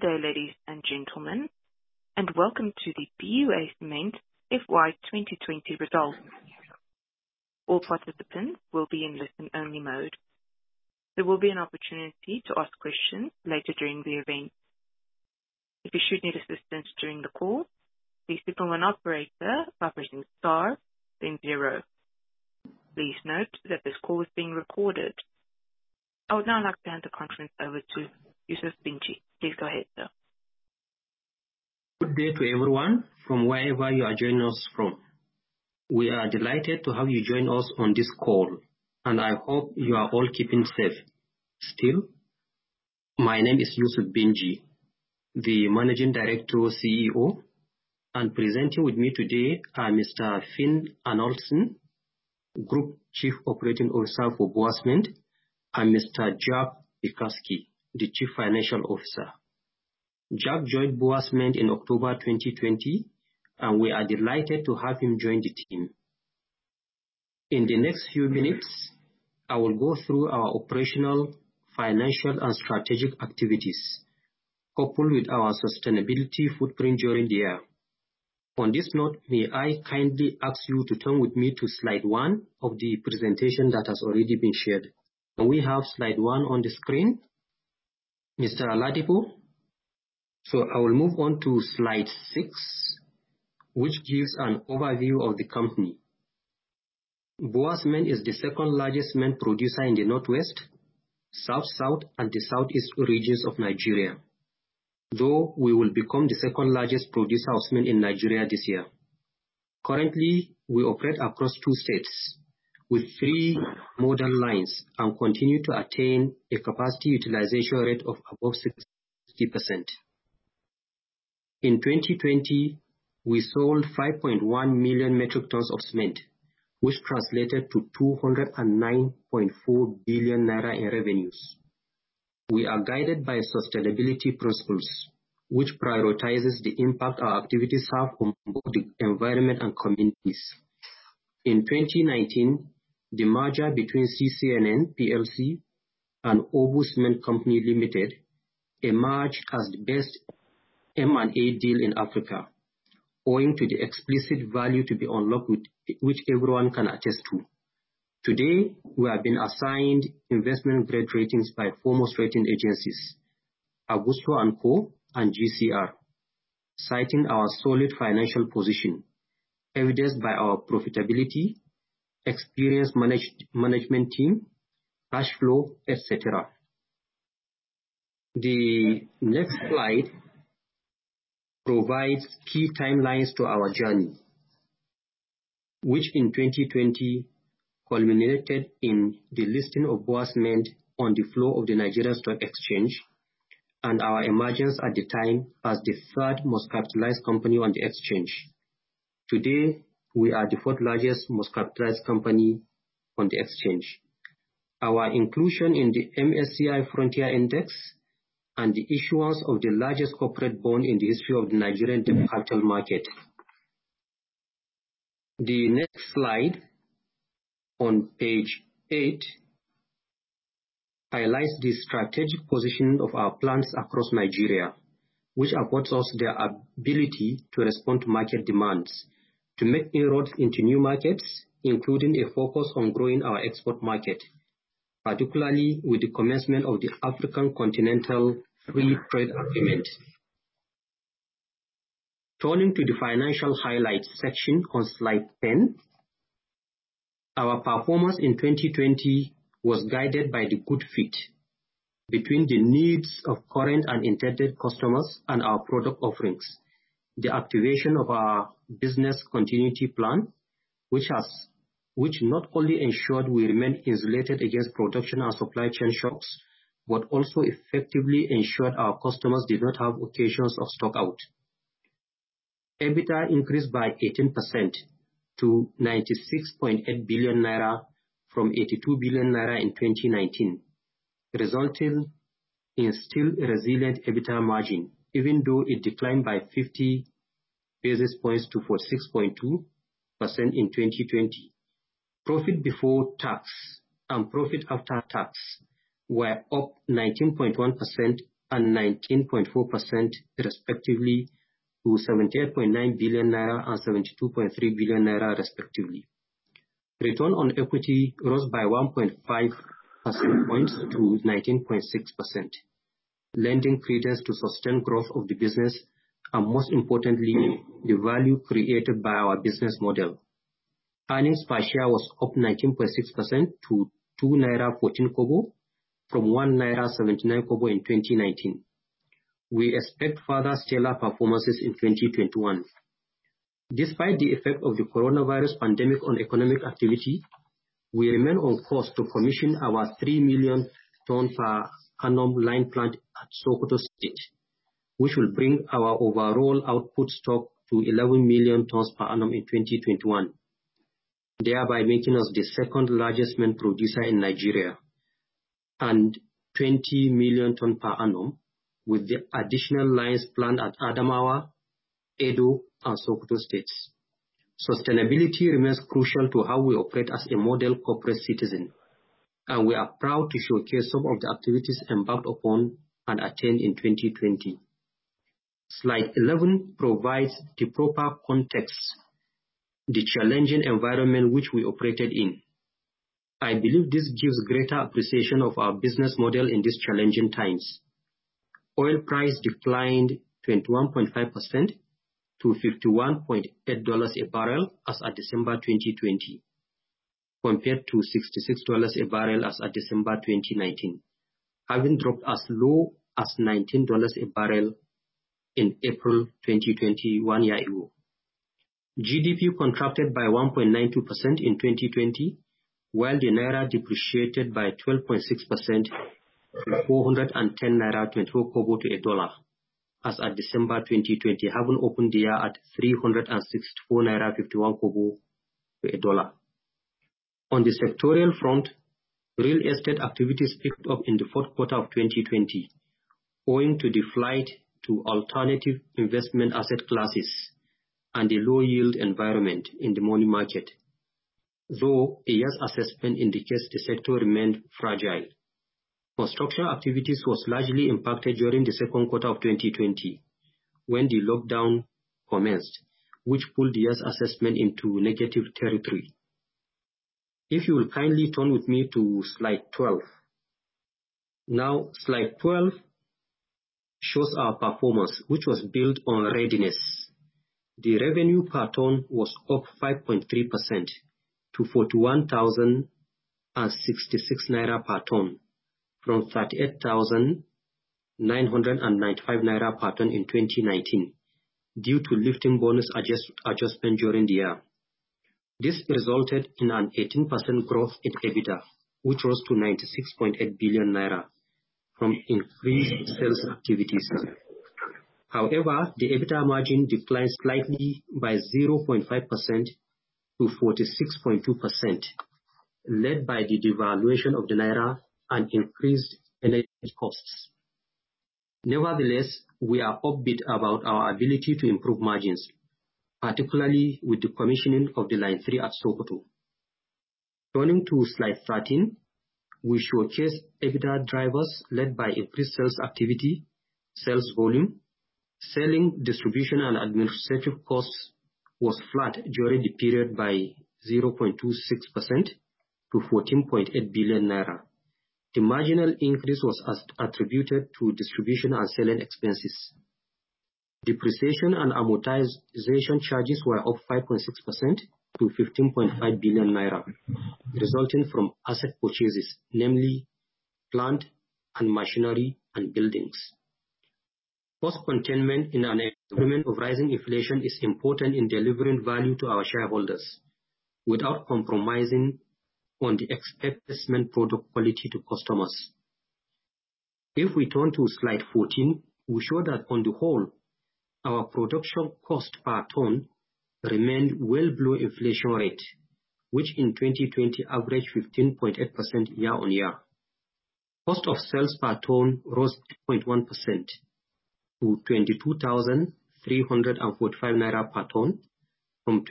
day, ladies and gentlemen, and welcome to the BUA Cement FY 2020 results. All participants will be in listen-only mode. There will be an opportunity to ask questions later during the event. If you should need assistance during the call, please signal an operator by pressing star, then 0. Please note that this call is being recorded. I would now like to hand the conference over to Yusuf Binji. Please go ahead, sir. Good day to everyone from wherever you are joining us from. We are delighted to have you join us on this call, and I hope you are all keeping safe. Still, my name is Yusuf Binji, the Managing Director, CEO, and presenting with me today are Mr. Finn Arnoldson, Group Chief Operating Officer for BUA Cement, and Mr. Jack Bikaski, the Chief Financial Officer. Jack joined BUA Cement in October 2020, and we are delighted to have him join the team. In the next few minutes, I will go through our operational, financial, and strategic activities, coupled with our sustainability footprint during the year. On this note, may I kindly ask you to turn with me to slide 1 of the presentation that has already been shared. We have slide 1 on the screen. Mr. Aladipo. So I will move on to slide 6, which gives an overview of the company. BUA Cement is the second largest cement producer in the Northwest, South-South, and the Southeast regions of Nigeria, though we will become the second largest producer of cement in Nigeria this year. Currently, we operate across 2 states with 3 modern lines and continue to attain a capacity utilization rate of above 60%. In 2020, we sold 5.1 million metric tons of cement, which translated to 209.4 billion naira in revenues. We are guided by sustainability principles, which prioritizes the impact our activities have on both the environment and communities. In 2019, the merger between CCNN PLC and Obu Cement Company Limited emerged as the best M&A deal in Africa, owing to the explicit value to be unlocked which everyone can attest to. Today, we have been assigned investment grade ratings by foremost rating agencies, Augusto & Co. and GCR, citing our solid financial position, evidenced by our profitability, experienced management team, cash flow, etc. The next slide provides key timelines to our journey, which in 2020 culminated in the listing of BUA Cement on the floor of the Nigeria Stock Exchange and our emergence at the time as the 3rd most capitalized company on the exchange. Today, we are the 4th largest most capitalized company on the exchange. Our inclusion in the MSCI Frontier Index and the issuance of the largest corporate bond in the history of the Nigerian capital market. The next slide on page 8 highlights the strategic position of our plants across Nigeria, which affords us the ability to respond to market demands, to make inroads into new markets, including a focus on growing our export market, particularly with the commencement of the African Continental Free Trade Agreement. Turning to the financial highlights section on slide 10, our performance in 2020 was guided by the good fit between the needs of current and intended customers and our product offerings, the activation of our business continuity plan, which not only ensured we remain insulated against production and supply chain shocks, but also effectively ensured our customers did not have occasions of stock out. EBITDA increased by 18% to 96.8 billion naira from 82 billion naira in 2019, resulting in still a resilient EBITDA margin, even though it declined by 50 basis points to 46.2% in 2020. Profit before tax and profit after tax were up 19.1% and 19.4% respectively to 78.9 billion naira and 72.3 billion naira respectively. Return on equity rose by 1.5 percentage points to 19.6%, lending credence to sustain growth of the business and, most importantly, the value created by our business model. Earnings per share was up 19.6% to 2 naira 14 kobo from 1 naira 79 kobo in 2019. We expect further stellar performances in 2021. Despite the effect of the coronavirus pandemic on economic activity, we remain on course to commission our 3 million ton per annum line plant at Sokoto State, which will bring our overall output stock to 11 million tons per annum in 2021, thereby making us the second largest cement producer in Nigeria, and 20 million ton per annum with the additional lines planned at Adamawa, Edo, and Sokoto states. Sustainability remains crucial to how we operate as a model corporate citizen, and we are proud to showcase some of the activities embarked upon and attained in 2020. Slide 11 provides the proper context, the challenging environment which we operated in. I believe this gives greater appreciation of our business model in these challenging times. Oil price declined 21.5% to $51.8 a barrel as at December 2020, compared to $66 a barrel as at December 2019, having dropped as low as $19 a barrel in April 2020, 1 year ago. GDP contracted by 1.92% in 2020, while the naira depreciated by 12.6% to 410 naira 24 kobo to a dollar, as at December 2020, having opened the year at 364 naira 51 kobo to a dollar. On the sectorial front, real estate activities picked up in the fourth quarter of 2020, owing to the flight to alternative investment asset classes and the low yield environment in the money market, though a year's assessment indicates the sector remained fragile. Construction activities was largely impacted during the second quarter of 2020, when the lockdown commenced, which pulled the year's assessment into negative territory. If you will kindly turn with me to slide 12. Now, slide 12 shows our performance, which was built on readiness. The revenue per ton was up 5.3% to 41,066 naira per ton, from 38,995 naira per ton in 2019, due to lifting bonus adjustment during the year. This resulted in an 18% growth in EBITDA, which rose to 96.8 billion naira from increased sales activities. However, the EBITDA margin declined slightly by 0.5% to 46.2%, led by the devaluation of the naira and increased energy costs. Nevertheless, we are upbeat about our ability to improve margins, particularly with the commissioning of the Line 3 at Sokoto. Turning to slide 13, we showcase EBITDA drivers led by increased sales activity, sales volume. Selling, distribution, and administrative costs was flat during the period by 0.26% to 14.8 billion naira. The marginal increase was attributed to distribution and selling expenses. Depreciation and amortization charges were up 5.6% to 15.5 billion naira, resulting from asset purchases, namely plant and machinery and buildings. Cost containment in an environment of rising inflation is important in delivering value to our shareholders without compromising on the expected cement product quality to customers. If we turn to slide 14, we show that on the whole, our production cost per ton remained well below inflation rate, which in 2020 averaged 15.8% year on year. Cost of sales per ton rose 8.1% to 22,345 naira per ton from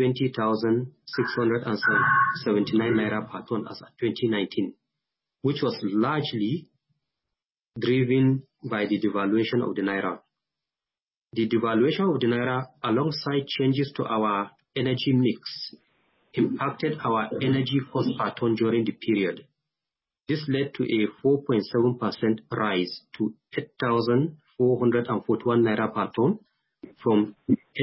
20,679 naira per ton as at 2019, which was largely driven by the devaluation of the Naira. The devaluation of the Naira, alongside changes to our energy mix, impacted our energy cost per ton during the period. This led to a 4.7% rise to 8,441 Naira per ton from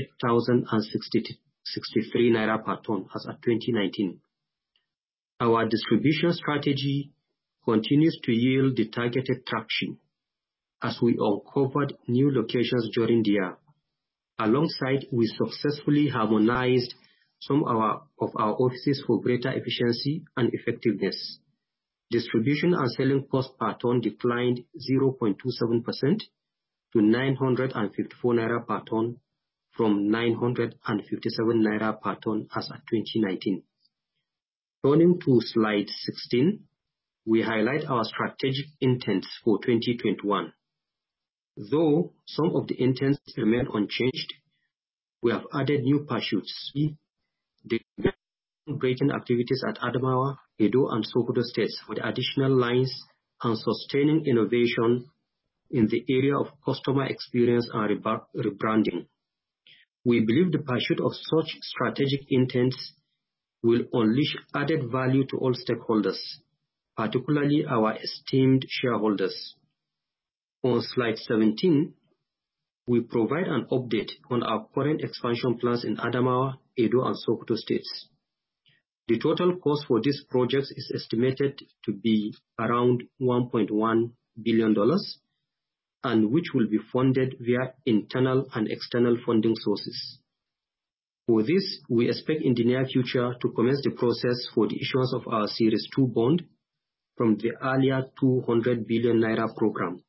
8,063 Naira per ton as at 2019. Our distribution strategy continues to yield the targeted traction as we uncovered new locations during the year. Alongside, we successfully harmonized some of our offices for greater efficiency and effectiveness. Distribution and selling cost per ton declined 0.27% to 954 Naira per ton from 957 Naira per ton as at 2019. Turning to slide 16, we highlight our strategic intents for 2021. Though some of the intents remain unchanged, we have added new pursuits. The breaking activities at Adamawa, Edo, and Sokoto states with additional lines and sustaining innovation in the area of customer experience and rebranding. We believe the pursuit of such strategic intents will unleash added value to all stakeholders, particularly our esteemed shareholders. On slide 17, we provide an update on our current expansion plans in Adamawa, Edo, and Sokoto states. The total cost for these projects is estimated to be around $1.1 billion, and which will be funded via internal and external funding sources. For this, we expect in the near future to commence the process for the issuance of our Series 2 bond from the earlier 200 billion Naira program.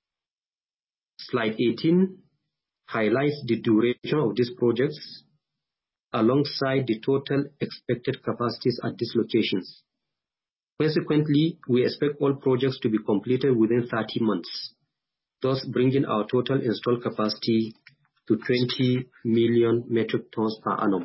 Slide 18 highlights the duration of these projects alongside the total expected capacities at these locations. Consequently, we expect all projects to be completed within 30 months, thus bringing our total installed capacity to 20 million metric tons per annum.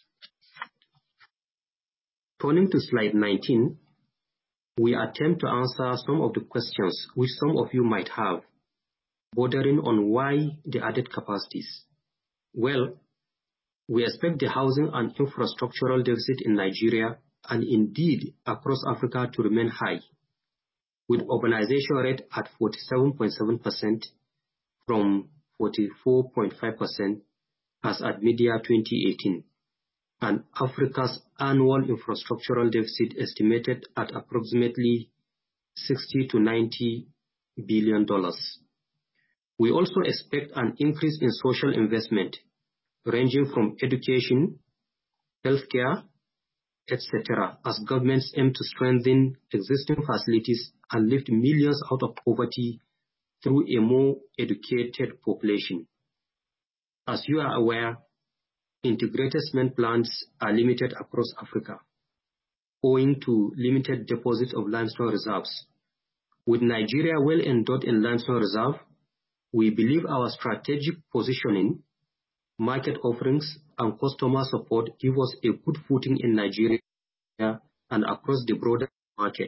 Turning to slide 19, we attempt to answer some of the questions which some of you might have, bordering on why the added capacities. Well, we expect the housing and infrastructural deficit in Nigeria and indeed across Africa to remain high, with urbanization rate at 47.7% from 44.5% as at mid-year 2018, and Africa's annual infrastructural deficit estimated at approximately $60 to $90 billion. We also expect an increase in social investment, ranging from education, healthcare, etc., as governments aim to strengthen existing facilities and lift millions out of poverty through a more educated population. As you are aware, integrated cement plants are limited across Africa, owing to limited deposits of limestone reserves. With Nigeria well endowed in limestone reserve, we believe our strategic positioning, market offerings, and customer support give us a good footing in Nigeria and across the broader market.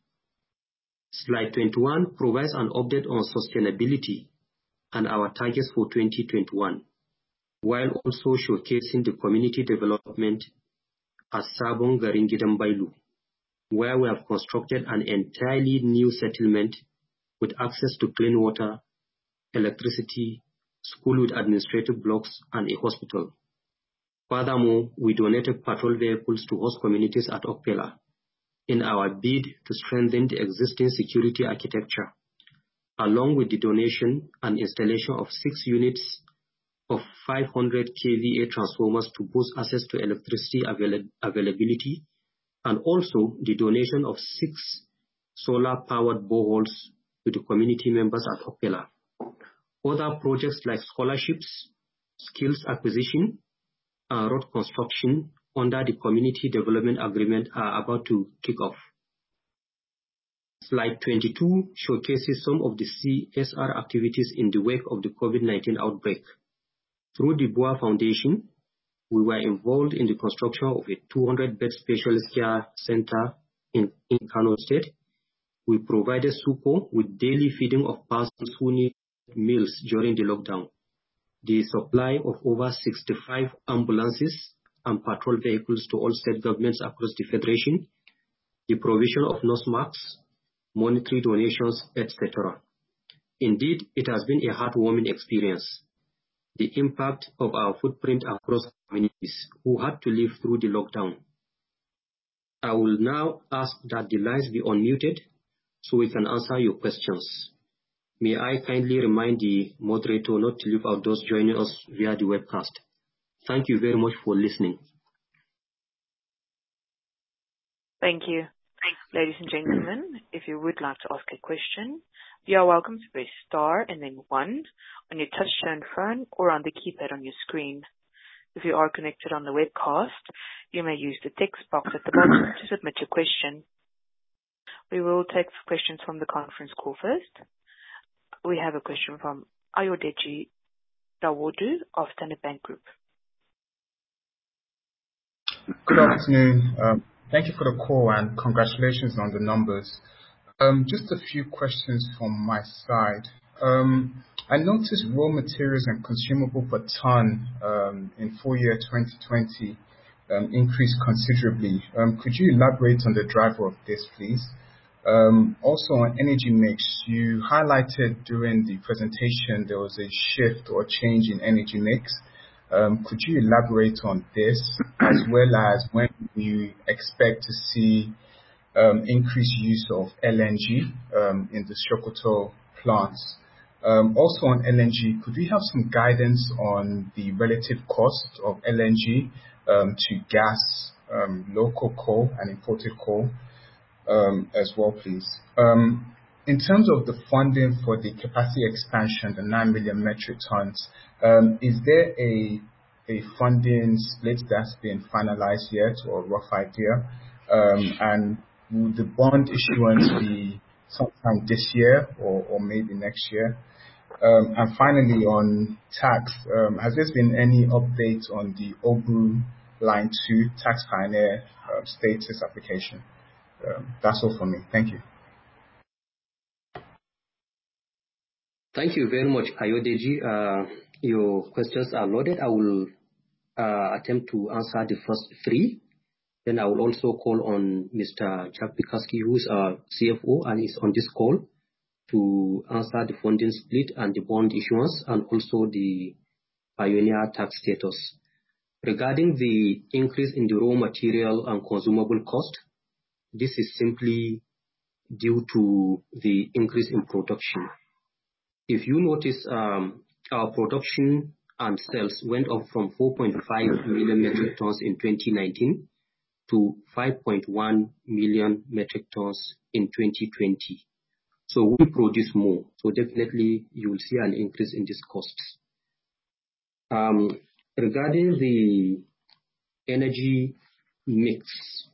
Slide 21 provides an update on sustainability and our targets for 2021, while also showcasing the community development at Sabon Garin Gidan Bailu, where we have constructed an entirely new settlement with access to clean water, electricity, school with administrative blocks, and a hospital. Furthermore, we donated patrol vehicles to host communities at Okpela in our bid to strengthen the existing security architecture, along with the donation and installation of 6 units of 500 kVA transformers to boost access to electricity availability, and also the donation of 6 solar-powered boreholes to the community members at Okpela. Other projects like scholarships, skills acquisition, and road construction under the Community Development Agreement are about to kick off. Slide 22 showcases some of the CSR activities in the wake of the COVID-19 outbreak. Through the BUA Foundation, we were involved in the construction of a 200-bed specialist care center in Kano State, We provided SUPO with daily feeding of persons who need meals during the lockdown. The supply of over 65 ambulances and patrol vehicles to all state governments across the Federation, the provision of nose masks, monetary donations, etc. Indeed, it has been a heartwarming experience. The impact of our footprint across communities who had to live through the lockdown. I will now ask that the lines be unmuted so we can answer your questions. May I kindly remind the moderator not to leave out those joining us via the webcast. Thank you very much for listening. Thank you. Ladies and gentlemen, if you would like to ask a question, you are welcome to press star and then 1 on your touchtone phone or on the keypad on your screen. If you are connected on the webcast, you may use the text box at the bottom to submit your question. We will take questions from the conference call first. We have a question from Ayodeji Dawodu of Standard Bank Group. Good afternoon. Thank you for the call and congratulations on the numbers. Just a few questions from my side. I noticed raw materials and consumable per ton in full year 2020 increased considerably. Could you elaborate on the driver of this, please? Also on energy mix, you highlighted during the presentation there was a shift or change in energy mix. Could you elaborate on this, as well as when you expect to see increased use of LNG in the Sokoto plants? Also on LNG, could we have some guidance on the relative cost of LNG to gas, local coal and imported coal as well, please? In terms of the funding for the capacity expansion, the 9 million metric tons, is there a funding split that's been finalized yet, or a rough idea? And will the bond issuance be sometime this year or maybe next year? And finally, on tax, has there been any update on the Obu Line 2 tax pioneer status application? That's all from me. Thank you. Thank you very much, Ayodeji. Your questions are loaded. I will attempt to answer the first 3. Then I will also call on Mr. Jack Pikaski, who is our CFO and is on this call, to answer the funding split and the bond issuance and also the pioneer tax status. Regarding the increase in the raw material and consumable cost, this is simply due to the increase in production. If you notice, our production and sales went up from 4.5 million metric tons in 2019 to 5.1 million metric tons in 2020. So we produce more. So definitely you will see an increase in these costs. Regarding the energy mix,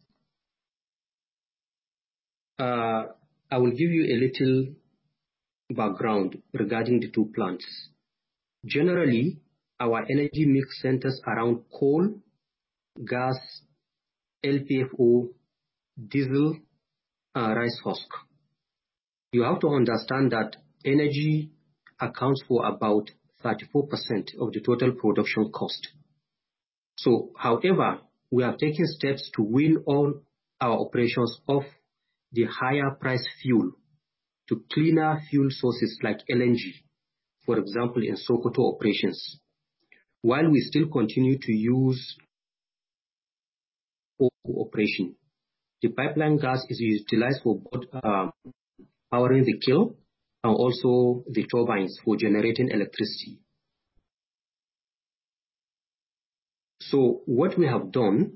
I will give you a little background regarding the 2 plants. Generally, our energy mix centers around coal, gas, LPFO, diesel, and rice husk. You have to understand that energy accounts for about 34% of the total production cost. So, however, we have taken steps to wean all our operations off the higher price fuel to cleaner fuel sources like LNG, for example, in Sokoto operations, while we still continue to use operation. The pipeline gas is utilized for both powering the kiln and also the turbines for generating electricity. So what we have done,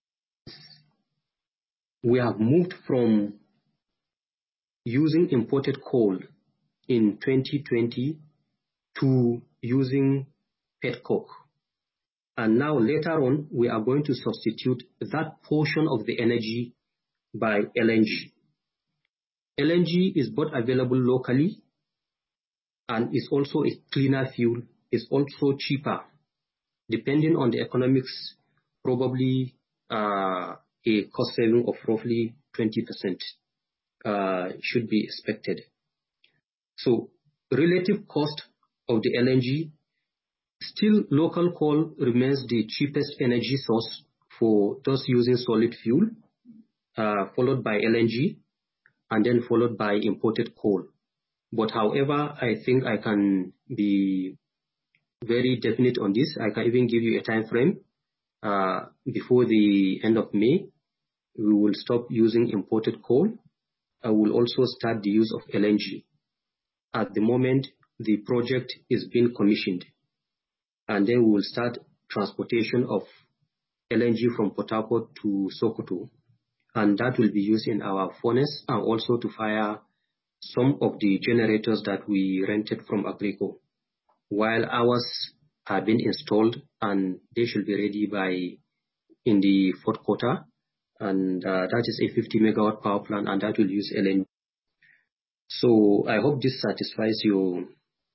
we have moved from using imported coal in 2020 to using petcoke. And now later on, we are going to substitute that portion of the energy by LNG. LNG is both available locally and is also a cleaner fuel, is also cheaper, depending on the economics, probably a cost saving of roughly 20%. should be expected. So relative cost of the LNG, still local coal remains the cheapest energy source for those using solid fuel, followed by LNG, and then followed by imported coal. But however, I think I can be very definite on this. I can even give you a time frame. Before the end of May, we will stop using imported coal. I will also start the use of LNG. At the moment, the project is being commissioned, and then we will start transportation of LNG from Port Harcourt to Sokoto, and that will be used in our furnace and also to fire some of the generators that we rented from Agrico, while ours have been installed and they should be ready in the fourth quarter, and that is a 50 megawatt power plant, and that will use LNG. So I hope this satisfies you.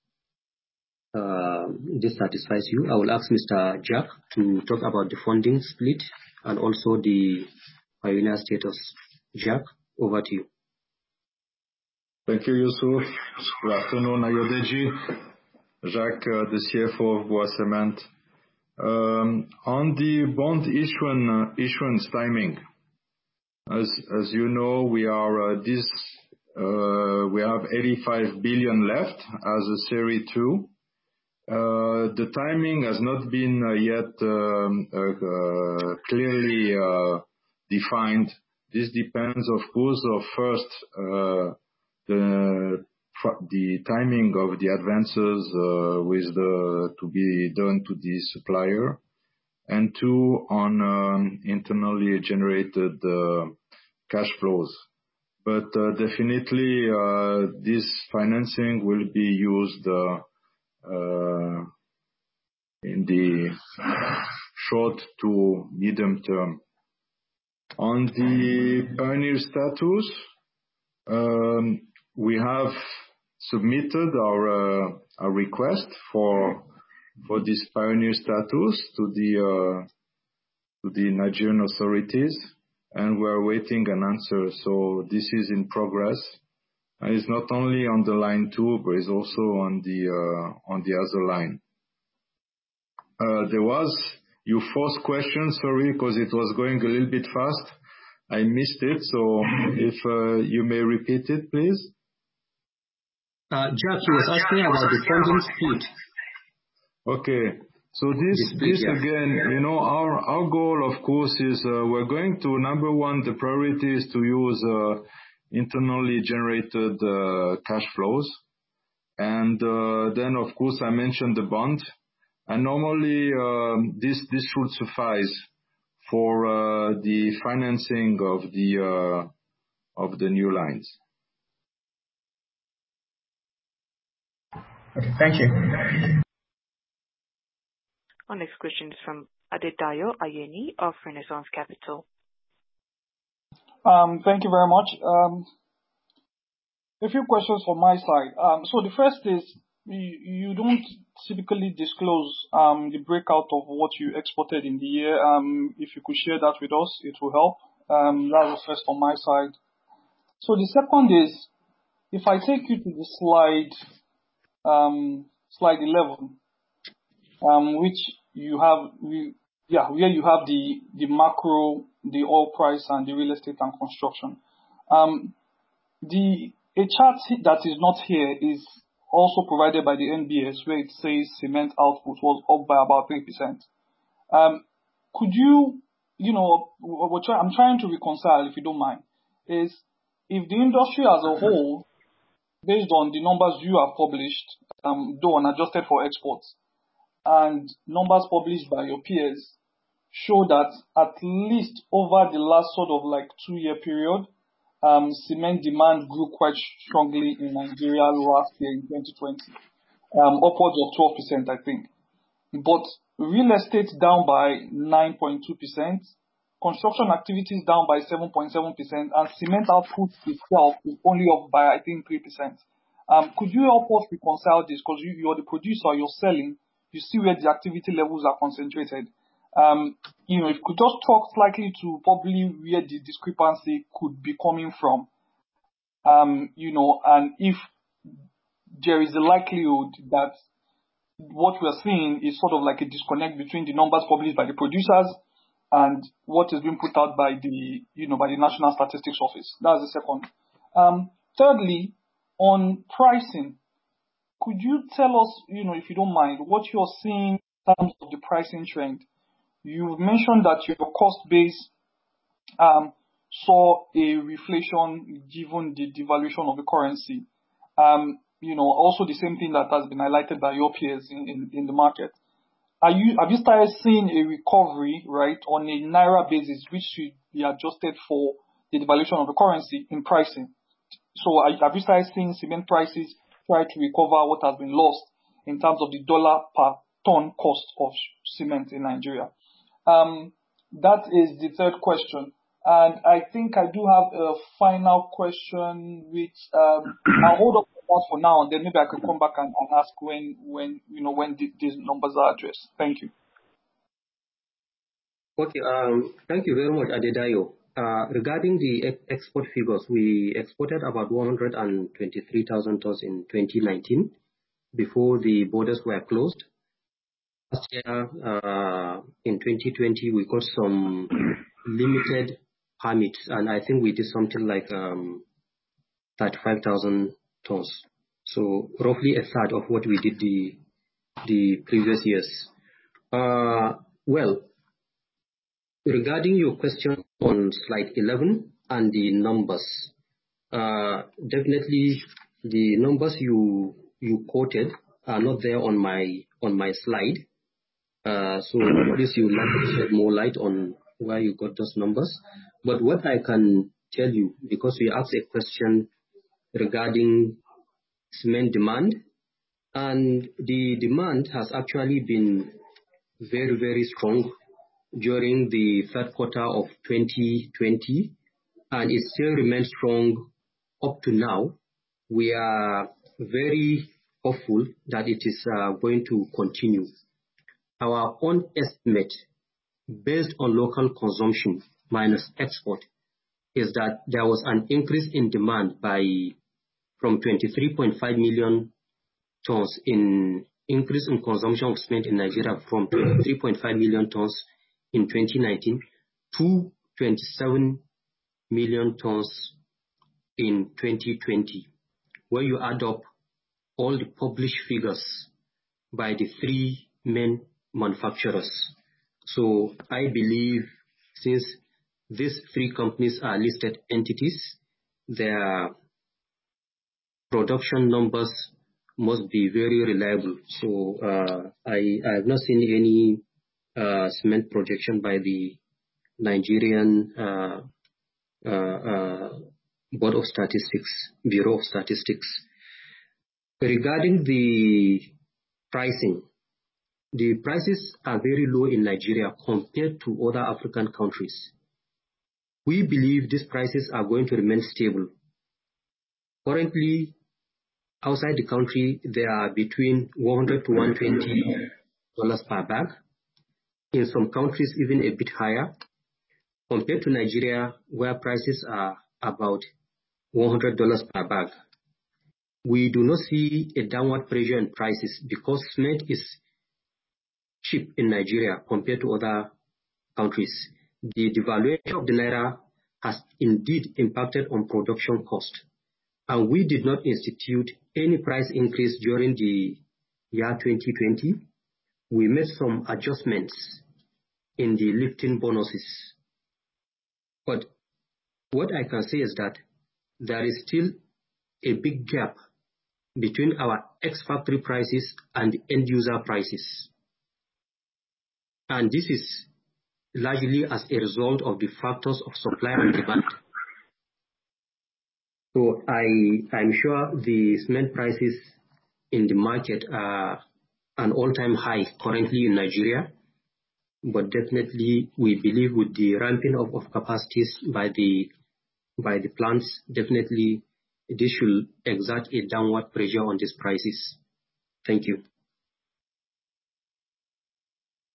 I will ask Mr. Jack to talk about the funding split and also the pioneer status. Jack, over to you. Thank you, Yusuf. Good afternoon, Ayodeji. Jacques, the CFO of Boa Cement. On the bond issuance timing, as you know, we have 85 billion left as a Series 2. The timing has not been yet clearly defined. This depends, of course, first the timing of the advances to be done to the supplier, and two, on internally generated cash flows. But definitely this financing will be used in the short to medium term. On the pioneer status, we have submitted our request for this pioneer status to the Nigerian authorities, and we are waiting an answer. So this is in progress. And it's not only on the line 2, but it's also on the other line. There was your first question, sorry, because it was going a little bit fast. I missed it, so if you may repeat it, please. Jack, he was asking about the funding split. Okay. So this again, our goal, of course, is we're going to, number one, the priority is to use internally generated cash flows. And then, of course, I mentioned the bond. And normally, this should suffice for the financing of the new lines. Okay, thank you. Our next question is from Adedayo Ayeni of Renaissance Capital. Thank you very much. A few questions from my side. So the first is, you don't typically disclose the breakout of what you exported in the year. If you could share that with us, it will help. That was first on my side. So the second is, if I take you to the slide 11, which you have, where you have the macro, the oil price, and the real estate and construction. A chart that is not here is also provided by the NBS, where it says cement output was up by about 3%. Could you, what I'm trying to reconcile, if you don't mind, is if the industry as a whole, based on the numbers you have published, though unadjusted for exports, and numbers published by your peers, show that at least over the last sort of 2-year period, cement demand grew quite strongly in Nigeria last year in 2020, upwards of 12%, I think. But real estate down by 9.2%, construction activities down by 7.7%, and cement output itself is only up by, I think, 3%. Could you help us reconcile this? Because you're the producer, you're selling, you see where the activity levels are concentrated. If you could just talk slightly to probably where the discrepancy could be coming from. and if there is a likelihood that what we're seeing is sort of like a disconnect between the numbers published by the producers and what is being put out by the National Statistics Office. That's the second. Thirdly, on pricing, could you tell us, if you don't mind, what you're seeing in terms of the pricing trend? You've mentioned that your cost base saw a reflation given the devaluation of the currency. Also the same thing that has been highlighted by your peers in the market. Have you started seeing a recovery, right, on a naira basis, which should be adjusted for the devaluation of the currency in pricing? So have you started seeing cement prices try to recover what has been lost in terms of the dollar per ton cost of cement in Nigeria? That is the third question. And I think I do have a final question, which I'll hold up for now, and then maybe I could come back and ask when these numbers are addressed. Thank you. Okay. Thank you very much, Adedayo. Regarding the export figures, we exported about 123,000 tons in 2019 before the borders were closed. Last year, in 2020, we got some limited permits, and I think we did something like 35,000 tons. So roughly a third of what we did the previous years. Well, regarding your question on slide 11 and the numbers, definitely the numbers you quoted are not there on my slide. So please, you would like to shed more light on where you got those numbers. But what I can tell you, because we asked a question regarding cement demand, and the demand has actually been very, very strong during the third quarter of 2020, and it still remains strong up to now. We are very hopeful that it is going to continue. Our own estimate, based on local consumption minus export, is that there was an increase in demand from 23.5 million tons in increase in consumption of cement in Nigeria from 23.5 million tons in 2019 to 27 million tons in 2020. Where you add up all the published figures by the three main manufacturers. So I believe since these three companies are listed entities, their production numbers must be very reliable. So I have not seen any cement projection by the Nigerian Board of Statistics, Bureau of Statistics. Regarding the pricing, the prices are very low in Nigeria compared to other African countries. We believe these prices are going to remain stable. Currently, outside the country, they are between $100 to $120 per bag. In some countries, even a bit higher, compared to Nigeria, where prices are about $100 per bag. We do not see a downward pressure in prices because cement is cheap in Nigeria compared to other countries. The devaluation of the naira has indeed impacted on production cost, and we did not institute any price increase during the year 2020. We made some adjustments in the lifting bonuses. But what I can say is that there is still a big gap between our ex-factory prices and the end-user prices. And this is largely as a result of the factors of supply and demand. So I'm sure the cement prices in the market are an all-time high currently in Nigeria, but definitely we believe with the ramping up of capacities by the plants, definitely this should exert a downward pressure on these prices. Thank you.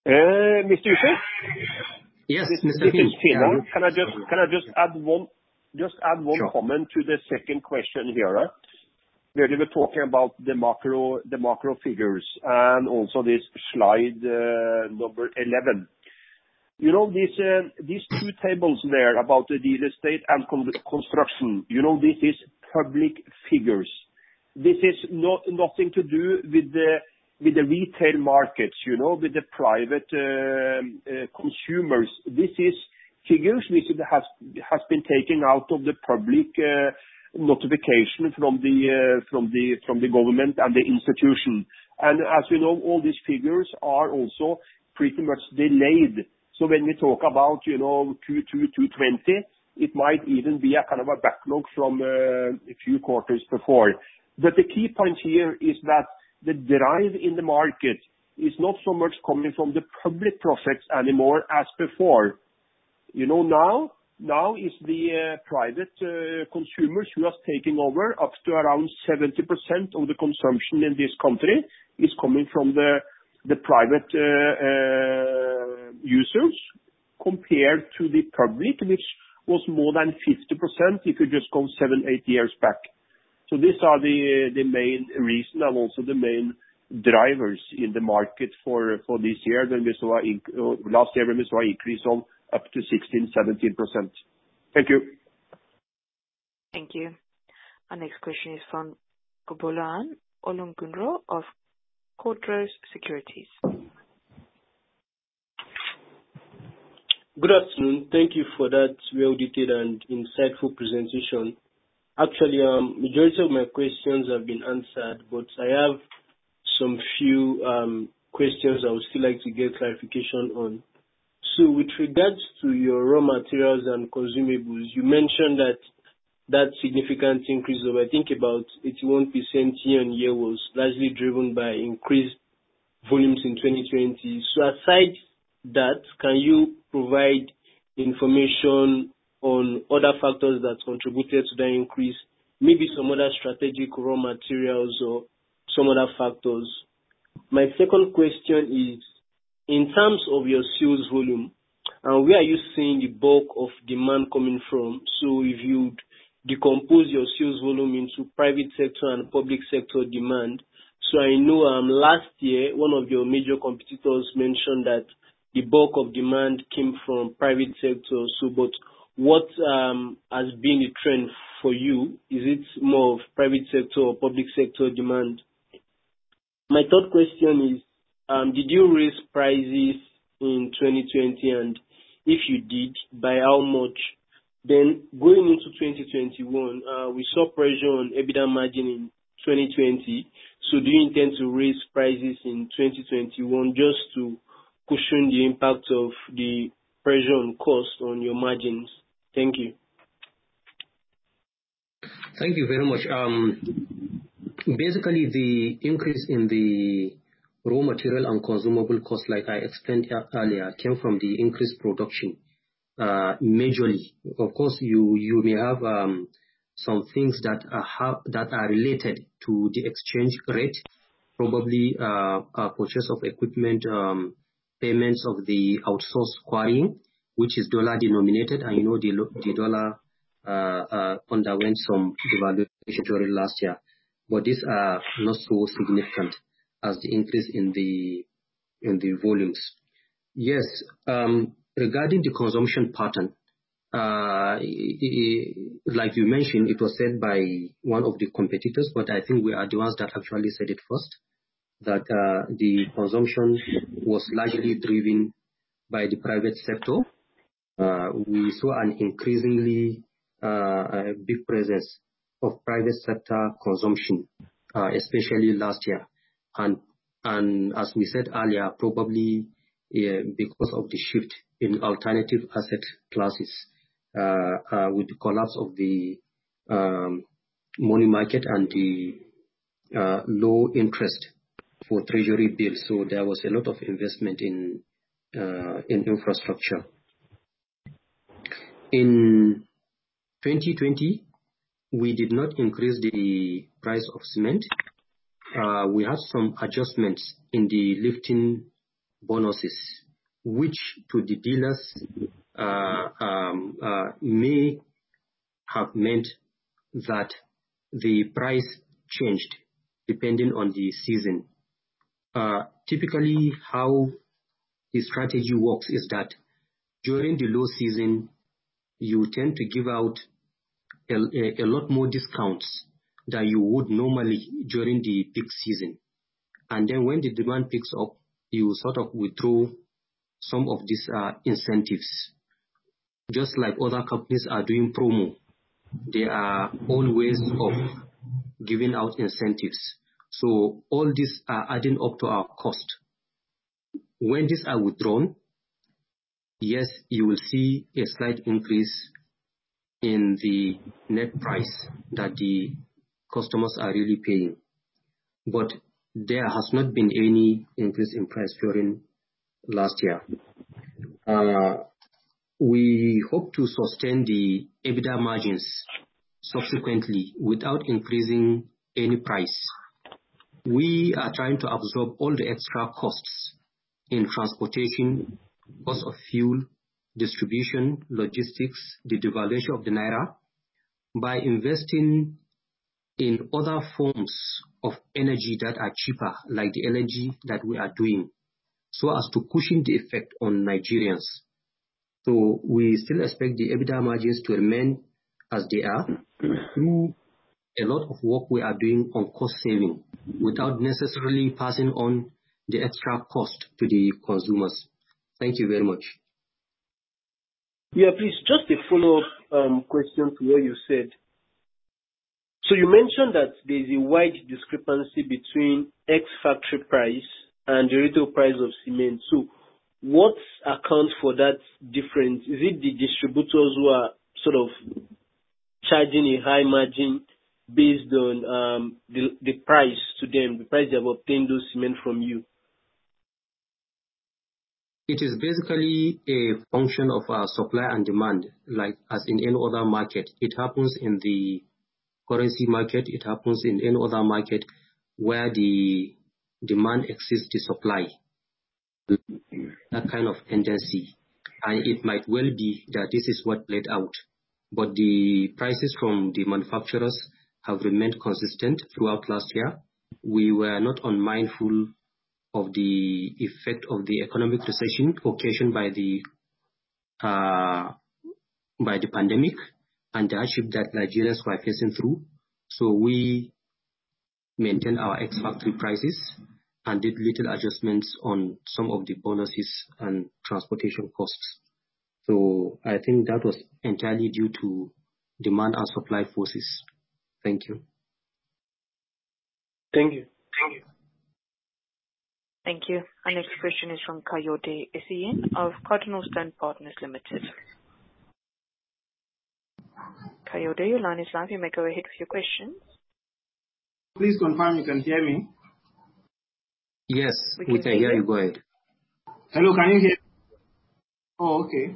Mr. Yusuf? Yes, This Mr. is Tina. Can I just add one just add one comment to the second question here, where we were talking about the macro figures and also this slide number 11. You know, these two tables there about the real estate and construction, you know, this is public figures. This is nothing to do with the retail markets, you know, with the private consumers. This is figures which has been taken out of the public notification from the government and the institution. And as you know, all these figures are also pretty much delayed. So when we talk about, you know, Q2 2020, it might even be a kind of a backlog from a few quarters before. But the key point here is that the drive in the market is not so much coming from the public projects anymore as before. You know, now is the private consumers who are taking over. Up to around 70% of the consumption in this country is coming from the private users compared to the public, which was more than 50% if you just go 7-8 years back. So these are the main reason and also the main drivers in the market for this year. When we saw last year when we saw an increase of up to 16-17%. Thank you. Thank you. Our next question is from Koboloan Olunkunro of Cordros Securities. Good afternoon. Thank you for that well-detailed and insightful presentation. Actually, majority of my questions have been answered, but I have some few questions I would still like to get clarification on. So with regards to your raw materials and consumables, you mentioned that significant increase of, I think, about 81% year-on-year was largely driven by increased volumes in 2020. So aside that, can you provide information on other factors that contributed to that increase, maybe some other strategic raw materials or some other factors? My second question is, in terms of your sales volume, where are you seeing the bulk of demand coming from? So if you decompose your sales volume into private sector and public sector demand. So I know last year, one of your major competitors mentioned that the bulk of demand came from private sector. So, but what has been the trend for you? Is it more of private sector or public sector demand? My third question is, did you raise prices in 2020, and if you did, by how much? Then going into 2021, we saw pressure on EBITDA margin in 2020. So do you intend to raise prices in 2021 just to cushion the impact of the pressure on cost on your margins? Thank you. Thank you very much. Basically, the increase in the raw material and consumable costs, like I explained earlier, came from the increased production. Majorly, of course, you may have some things that are related to the exchange rate, probably purchase of equipment, payments of the outsourced quarrying, which is dollar denominated, and you know the dollar underwent some devaluation during last year, but these are not so significant as the increase in the volumes. Yes, regarding the consumption pattern, like you mentioned, it was said by one of the competitors, but I think we are the ones that actually said it first, that the consumption was largely driven by the private sector. We saw an increasingly big presence of private sector consumption, especially last year. And as we said earlier, probably because of the shift in alternative asset classes, with the collapse of the money market and the low interest for treasury bills. So there was a lot of investment in infrastructure. In 2020, we did not increase the price of cement. We had some adjustments in the lifting bonuses, which to the dealers may have meant that the price changed depending on the season. Typically, how the strategy works is that during the low season, you tend to give out a lot more discounts than you would normally during the peak season. And then when the demand picks up, you sort of withdraw some of these incentives. Just like other companies are doing promo, there are all ways of giving out incentives. So all these are adding up to our cost. When these are withdrawn, yes, you will see a slight increase in the net price that the customers are really paying. But there has not been any increase in price during last year. We hope to sustain the EBITDA margins subsequently without increasing any price. We are trying to absorb all the extra costs in transportation, cost of fuel, distribution, logistics, the devaluation of the naira, by investing in other forms of energy that are cheaper, like the LNG that we are doing, so as to cushion the effect on Nigerians. So we still expect the EBITDA margins to remain as they are through a lot of work we are doing on cost saving without necessarily passing on the extra cost to the consumers. Thank you very much. Yeah, please, just a follow-up question to what you said. So you mentioned that there's a wide discrepancy between ex-factory price and the retail price of cement. So what accounts for that difference? Is it the distributors who are sort of charging a high margin based on the price to them, the price they have obtained those cement from you? It is basically a function of supply and demand, like as in any other market. It happens in the currency market, it happens in any other market where the demand exceeds the supply. That kind of tendency. And it might well be that this is what played out. But the prices from the manufacturers have remained consistent throughout last year. We were not unmindful of the effect of the economic recession occasioned by the pandemic and the hardship that Nigerians were facing through. So we maintained our ex-factory prices and did little adjustments on some of the bonuses and transportation costs. So I think that was entirely due to demand and supply forces. Thank you. Thank you. Thank you. Our next question is from Kayode Essien of Cardinal Stone Partners Limited. Kayode, your line is live. You may go ahead with your questions. Please confirm you can hear me. Yes, we can hear you. Go ahead. Hello, can you hear me? Oh, okay.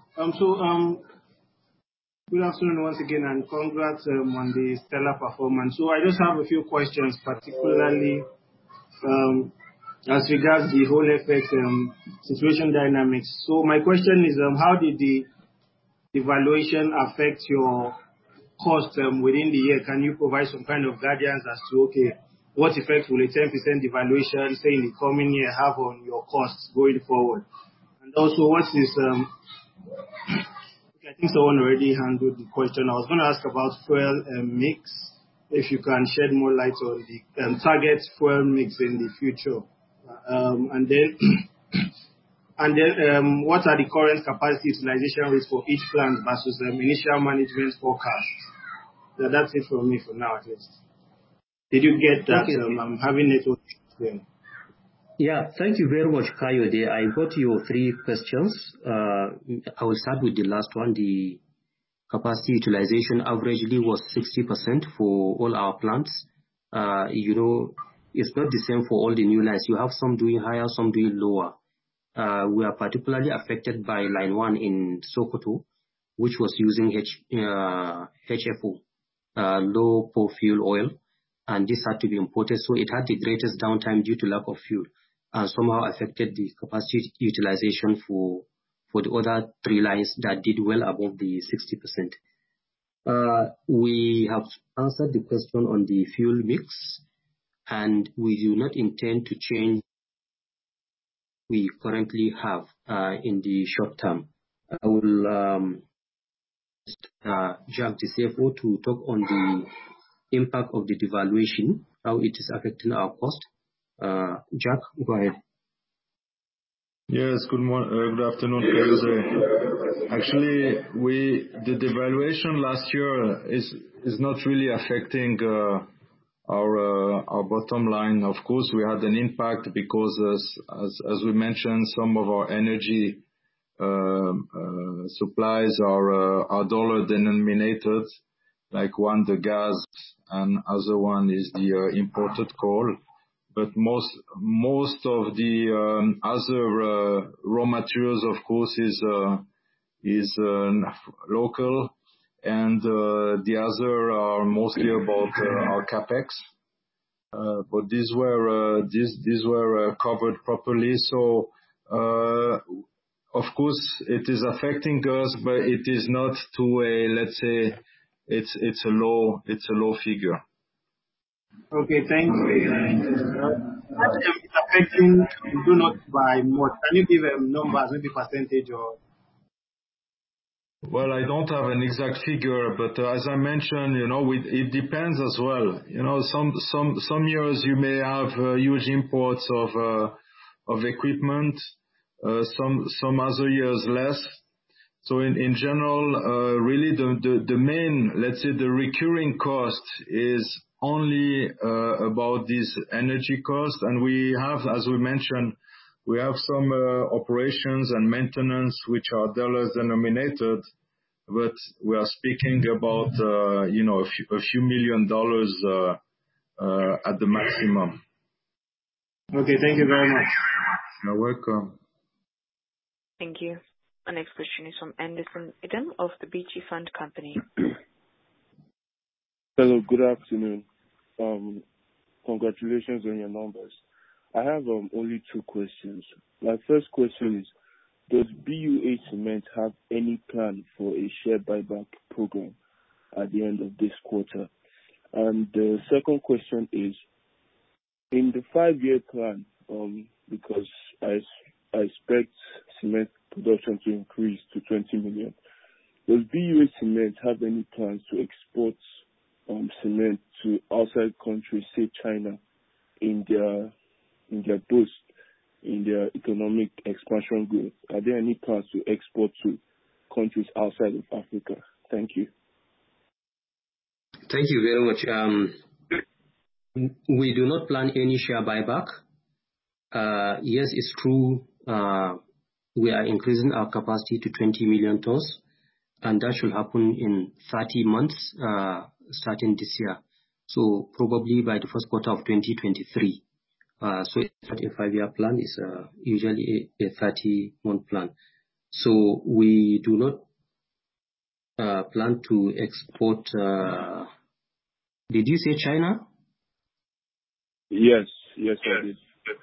Good afternoon once again, and congrats on the stellar performance. So I just have a few questions, particularly as regards the whole FX situation dynamics. So my question is, how did the devaluation affect your cost within the year? Can you provide some kind of guidance as to, okay, what effect will a 10% devaluation, say, in the coming year have on your costs going forward? And also, what is, I think someone already handled the question. I was going to ask about fuel mix, if you can shed more light on the target fuel mix in the future. And then what are the current capacity utilization rates for each plant versus initial management forecast? So that's it from me for now, at least. Did you get that? Okay. I'm having network issues. Yeah, thank you very much, Kayode. I got your three questions. I will start with the last one. The capacity utilization averagely was 60% for all our plants. It's not the same for all the new lines. You have some doing higher, some doing lower. We are particularly affected by line 1 in Sokoto, which was using HFO, low poor fuel oil, and this had to be imported. So it had the greatest downtime due to lack of fuel, and somehow affected the capacity utilization for the other three lines that did well above the 60%. We have answered the question on the fuel mix, and we do not intend to change we currently have in the short term. I will Jack, the CFO, to talk on the impact of the devaluation, how it is affecting our cost. Jack, go ahead. Yes, good afternoon, Kayode. Actually, the devaluation last year is not really affecting our bottom line. Of course, we had an impact because, as we mentioned, some of our energy supplies are dollar denominated, like the gas, and other one is the imported coal. But most of the other raw materials, of course, is local, and the other are mostly about our capex. But these were covered properly. So of course it is affecting us, but it is not to a, let's say, it's a low figure. Okay, thank you. What is affecting do not buy more? Can you give numbers, maybe percentage or? Well, I don't have an exact figure, but as I mentioned, it depends as well. Some years you may have huge imports of equipment, some other years less. So in general, really the main, let's say, the recurring cost is only about this energy cost, and we have, as we mentioned, we have some operations and maintenance which are dollars denominated, but we are speaking about a few $1 million at the maximum. Okay, thank you very much. You're welcome. Thank you. Our next question is from Anderson Idem of the BG Fund Company. Hello, good afternoon. Congratulations on your numbers. I have only two questions. My first question is, does BUA Cement have any plan for a share buyback program at the end of this quarter? And the second question is, in the 5-year plan, because I expect cement production to increase to 20 million, does BUA Cement have any plans to export cement to outside countries, say China, in their boost in their economic expansion growth? Are there any plans to export to countries outside of Africa? Thank you. Thank you very much. We do not plan any share buyback. Yes, it's true. We are increasing our capacity to 20 million tons, and that should happen in 30 months, starting this year. So probably by the first quarter of 2023. So it's not a 5-year plan. It's usually a 30-month plan. So we do not plan to export. Did you say China? Yes, I did.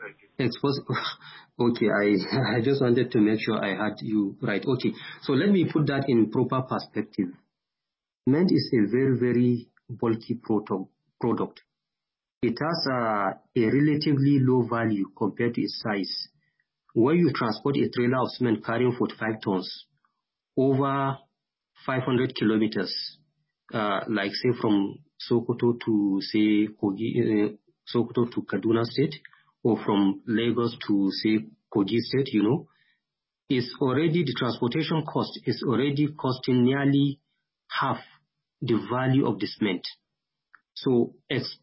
Okay, I just wanted to make sure I had you right. Okay, so let me put that in proper perspective. Cement is a very, very bulky product. It has a relatively low value compared to its size. When you transport a trailer of cement carrying 45 tons over 500 kilometers, like say from Sokoto to say Kogi, Sokoto to Kaduna State, or from Lagos to say Kogi State, is already the transportation cost is already costing nearly half the value of the cement. So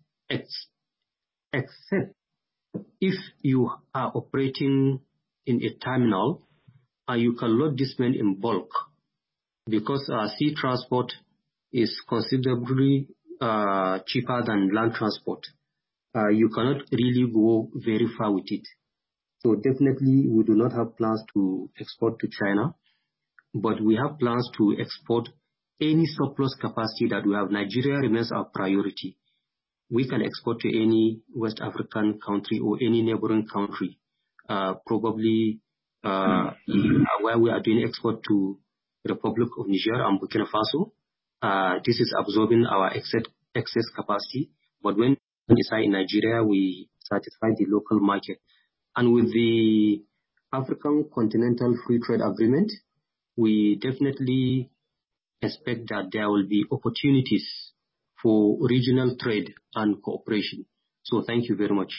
except if you are operating in a terminal and you can load this cement in bulk, because sea transport is considerably cheaper than land transport. You cannot really go very far with it. So definitely we do not have plans to export to China, but we have plans to export any surplus capacity that we have. Nigeria remains our priority. We can export to any West African country or any neighboring country, probably where we are doing export to the Republic of Niger and Burkina Faso, this is absorbing our excess capacity. But when inside in Nigeria, we satisfy the local market. And with the African Continental Free Trade Agreement, we definitely expect that there will be opportunities for regional trade and cooperation. So thank you very much.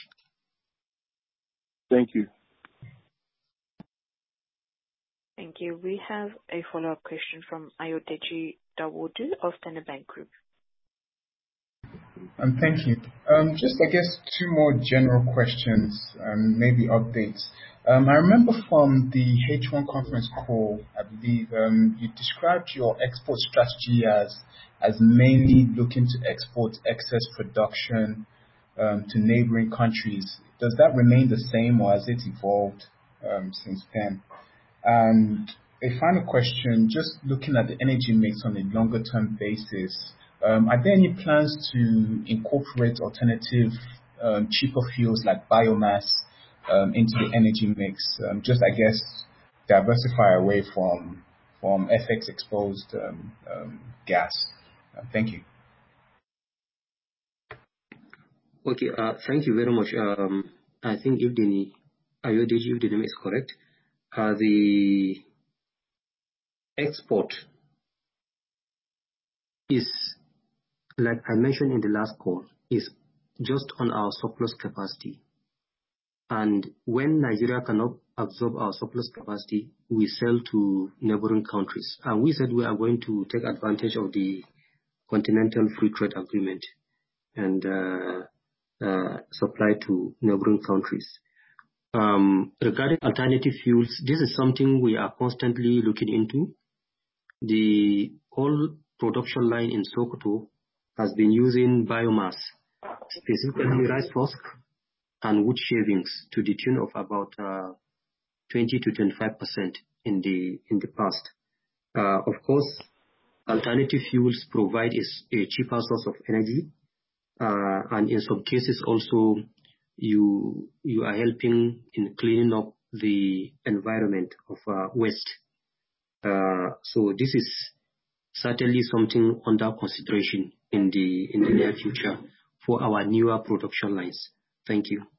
Thank you. Thank you. We have a follow-up question from Ayodeji Dawodu of Standard Bank Group. Thank you. Just, I guess, two more general questions and maybe updates. I remember from the H1 conference call, I believe, you described your export strategy as mainly looking to export excess production to neighboring countries. Does that remain the same, or has it evolved since then? And a final question, just looking at the energy mix on a longer term basis, are there any plans to incorporate alternative, cheaper fuels like biomass into the energy mix? Just, I guess, diversify away from FX exposed gas. Thank you. Okay, thank you very much. I think Ayodeji, if the name is correct, the export is, like I mentioned in the last call, is just on our surplus capacity. And when Nigeria cannot absorb our surplus capacity, we sell to neighboring countries. And we said we are going to take advantage of the Continental Free Trade Agreement and supply to neighboring countries. Regarding alternative fuels, this is something we are constantly looking into. The whole production line in Sokoto has been using biomass, specifically rice husk and wood shavings, to the tune of about 20 to 25% in the past. Of course, alternative fuels provide a cheaper source of energy, and in some cases also you are helping in cleaning up the environment of waste. So this is certainly something under consideration in the near future for our newer production lines. Thank you.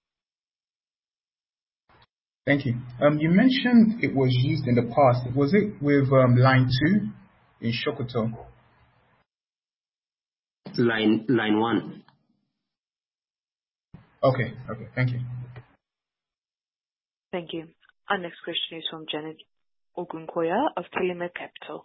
Thank you. You mentioned it was used in the past. Was it with line 2 in Sokoto? Line 1. Okay. Thank you. Thank you. Our next question is from Janet Ogunkoya of Telemed Capital.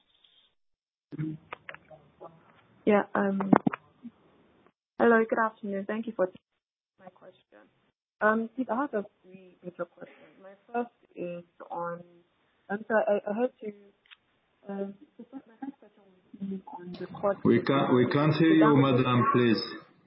Yeah. Hello. Good afternoon. Thank you for taking my question. Steve, I have a three major questions. My first is on. So I heard you. My first question would be on the court. We can't hear you, madam. Please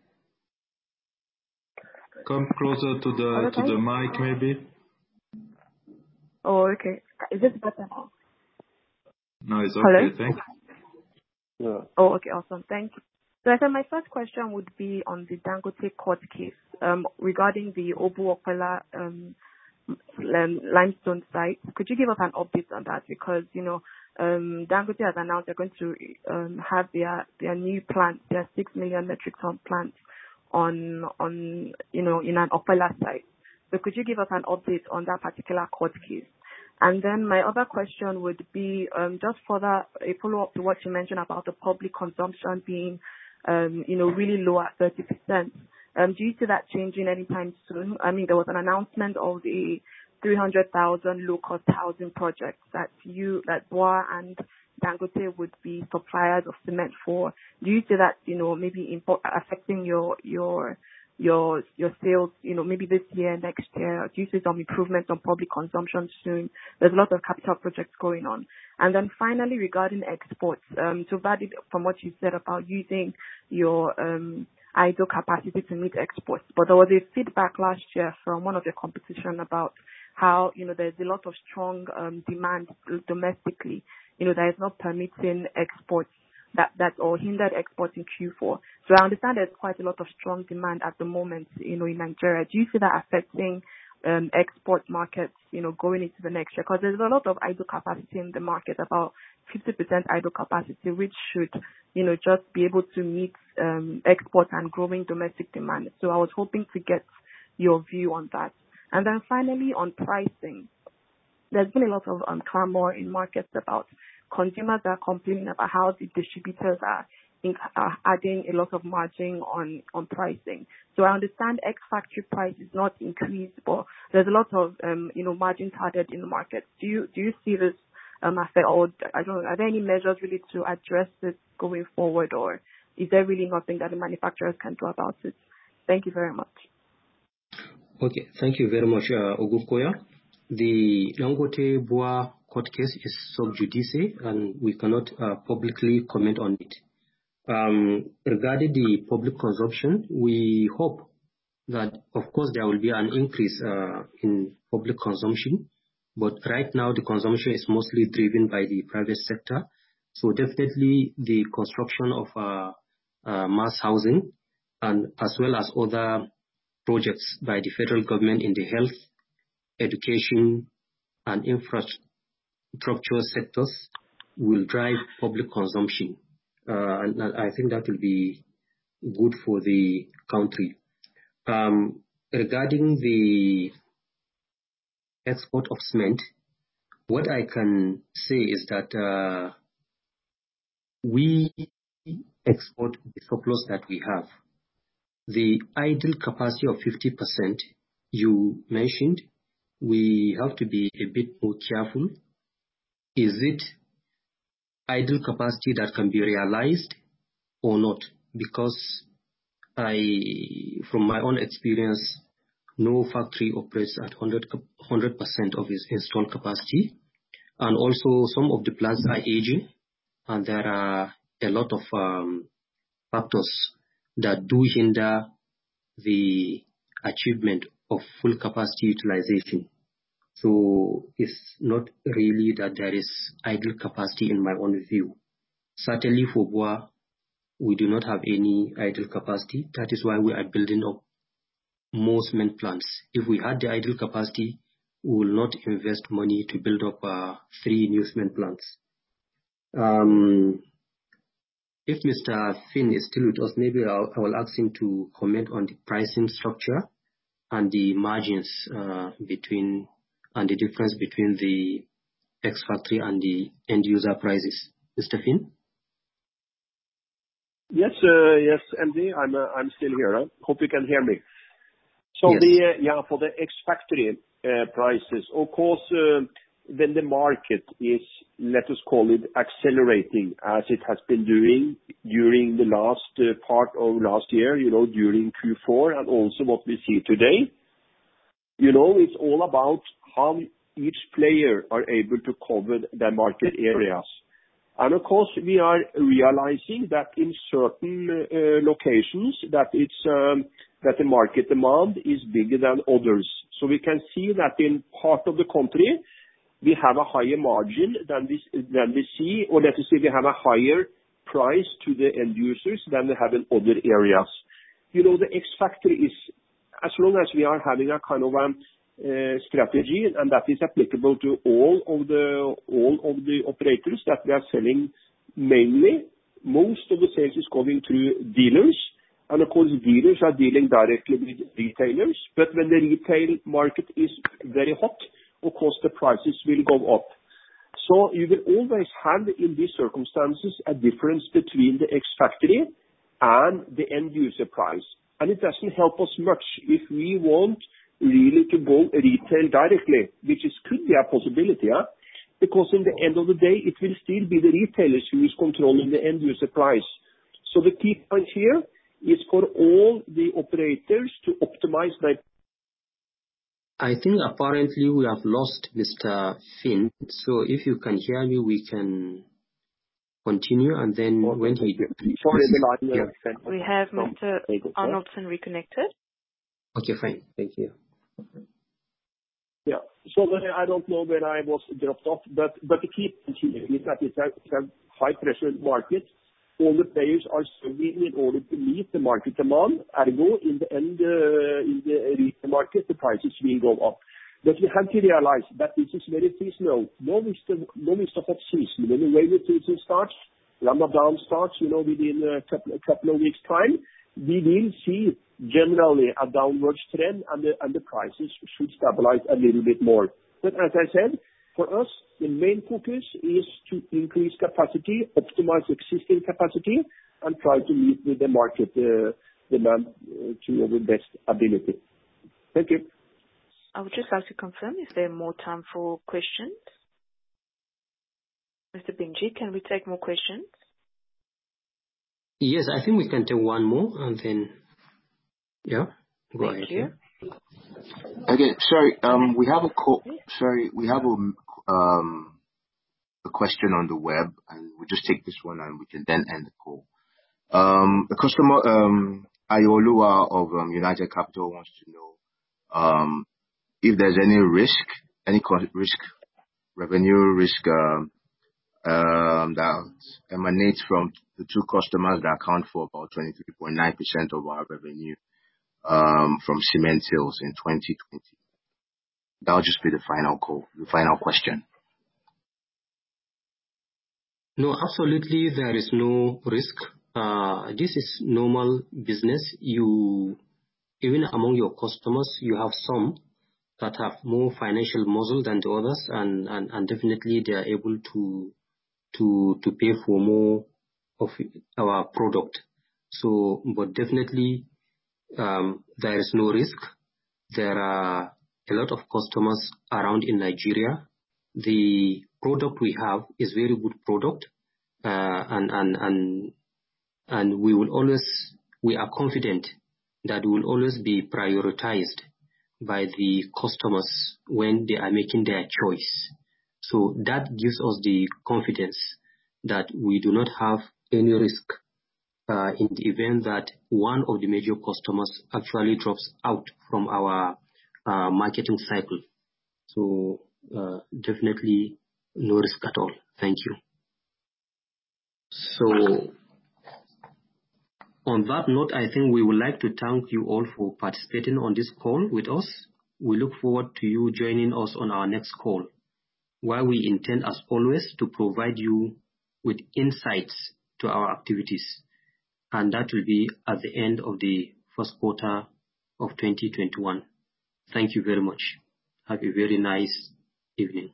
come closer to the mic, maybe. Oh, okay. Is this better now? No, it's okay. Hello? Thank you. Yeah. Oh, okay. Awesome. Thank you. So I said my first question would be on the Dangote court case regarding the Obu-Okwela limestone site. Could you give us an update on that? Because, Dangote has announced they're going to have their new plant, their 6 million metric ton plant on in an Okwela site. So could you give us an update on that particular court case? And then my other question would be just further a follow-up to what you mentioned about the public consumption being, really low at 30%. Do you see that changing anytime soon? I mean, there was an announcement of the 300,000 low-cost housing projects that BUA and Dangote would be suppliers of cement for. Do you see that, maybe affecting your sales, maybe this year, next year? Do you see some improvement on public consumption soon? There's a lot of capital projects going on. And then finally, regarding exports, to validate from what you said about using your idle capacity to meet exports, but there was a feedback last year from one of your competition about how, there's a lot of strong demand domestically, that is not permitting exports that or hindered exports in Q4. So I understand there's quite a lot of strong demand at the moment, in Nigeria. Do you see that affecting export markets, going into the next year? Because there's a lot of idle capacity in the market, about 50% idle capacity, which should, just be able to meet export and growing domestic demand. So I was hoping to get your view on that. And then finally, on pricing, there's been a lot of clamor in markets about consumers are complaining about how the distributors are adding a lot of margin on pricing. So I understand ex-factory price is not increased, but there's a lot of margin added in the market. Do you see this affect, or are there any measures really to address this going forward, or is there really nothing that the manufacturers can do about it? Thank you very much. Okay, thank you very much, Ogunkoya. The Dangote Bua court case is sub judice, and we cannot publicly comment on it. Regarding the public consumption, we hope that, of course, there will be an increase in public consumption, but right now the consumption is mostly driven by the private sector. So definitely the construction of mass housing, and as well as other projects by the federal government in the health, education, and infrastructure sectors will drive public consumption. And I think that will be good for the country. Regarding the export of cement, what I can say is that we export the surplus that we have. The idle capacity of 50% you mentioned, we have to be a bit more careful. Is it idle capacity that can be realized or not? Because from my own experience, no factory operates at 100% of its installed capacity. And also some of the plants are aging, and there are a lot of factors that do hinder the achievement of full capacity utilization. So it's not really that there is idle capacity in my own view. Certainly for Bua, we do not have any idle capacity. That is why we are building up more cement plants. If we had the idle capacity, we will not invest money to build up 3 new cement plants. If Mr. Finn is still with us, maybe I will ask him to comment on the pricing structure and the margins and the difference between the ex-factory and the end-user prices. Mr. Finn? Yes, MD, I'm still here. Hope you can hear me. So yes. For the ex-factory prices, of course, when the market is, let us call it, accelerating as it has been doing during the last part of last year, during Q4, and also what we see today, it's all about how each player are able to cover their market areas. And of course, we are realizing that in certain locations that the market demand is bigger than others. So we can see that in part of the country, we have a higher margin than we see, or let us say we have a higher price to the end users than we have in other areas. The ex-factory is, as long as we are having a kind of strategy, and that is applicable to all of the operators that we are selling mainly. Most of the sales is going through dealers, and of course dealers are dealing directly with retailers. But when the retail market is very hot, of course the prices will go up. So you will always have in these circumstances a difference between the ex-factory and the end user price. And it doesn't help us much if we want really to go retail directly, which could be a possibility, because in the end of the day, it will still be the retailers who is controlling the end user price. So the key point here is for all the operators to optimize their. I think apparently we have lost Mr. Finn. So if you can hear me, we can continue, and then when he... We have Mr. Arnoldson reconnected. Okay, fine. Thank you. Yeah. So I don't know where I was dropped off, but the key point here is that it's a high pressure market, all the players are struggling in order to meet the market demand. Ergo, in the end, in the retail market, the prices will go up. But we have to realize that this is very seasonal. Now is the hot season. When the rainy season starts, Ramadan starts, within a couple of weeks' time, we will see generally a downward trend, and the prices should stabilize a little bit more. But as I said, for us, the main focus is to increase capacity, optimize existing capacity, and try to meet with the market demand to our best ability. Thank you. I would just like to confirm, is there more time for questions? Mr. Benji, can we take more questions? Yes, I think we can take one more and then, yeah, go ahead. Thank you. Okay, sorry, we have a call. Sorry, we have a question on the web, and we'll just take this one and we can then end the call. The customer, Ayoluwa of United Capital wants to know if there's any risk, revenue risk that emanates from the two customers that account for about 23.9% of our revenue from cement sales in 2020. That'll just be the final question. No, absolutely, there is no risk. This is normal business. Even among your customers, you have some that have more financial muscle than the others, and definitely they are able to pay for more of our product. So, but definitely there is no risk. There are a lot of customers around in Nigeria. The product we have is very good product, and we are confident that we will always be prioritized by the customers when they are making their choice. So that gives us the confidence that we do not have any risk in the event that one of the major customers actually drops out from our marketing cycle. So definitely no risk at all. Thank you. So on that note, I think we would like to thank you all for participating on this call with us. We look forward to you joining us on our next call, where we intend, as always, to provide you with insights to our activities. And that will be at the end of the first quarter of 2021. Thank you very much. Have a very nice evening.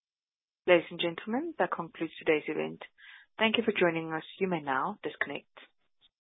Ladies and gentlemen, that concludes today's event. Thank you for joining us. You may now disconnect.